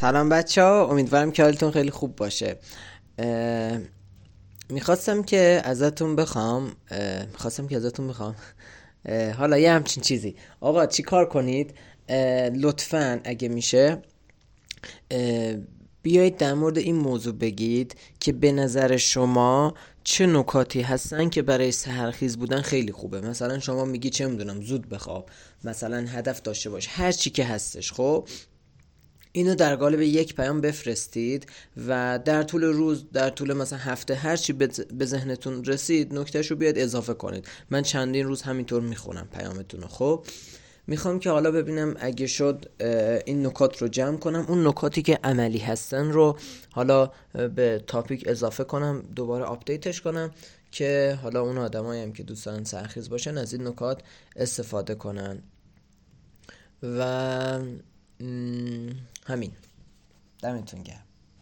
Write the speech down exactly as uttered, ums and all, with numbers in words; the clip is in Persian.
سلام بچه ها، امیدوارم که حالتون خیلی خوب باشه. میخواستم که ازتون بخوام میخواستم که ازتون بخوام حالا یه همچین چیزی. آقا چی کار کنید؟ لطفاً اگه میشه بیایید در مورد این موضوع بگید که به نظر شما چه نکاتی هستن که برای سحرخیز بودن خیلی خوبه. مثلا شما میگی چه میدونم زود بخواب، مثلا هدف داشته باش، هر چی که هستش. خب اینو در قالب یک پیام بفرستید و در طول روز، در طول مثلا هفته، هر چی به ذهنتون رسید نکتهشو بیاد اضافه کنید. من چندین روز همینطور میخونم پیامتون رو. خب میخوام که حالا ببینم اگه شد این نکات رو جمع کنم، اون نکاتی که عملی هستن رو حالا به تاپیک اضافه کنم، دوباره آپدیتش کنم که حالا اون آدمایی هم که دوستان سحرخیز باشن از این نکات استفاده کنن. و همین، دمتون گرم.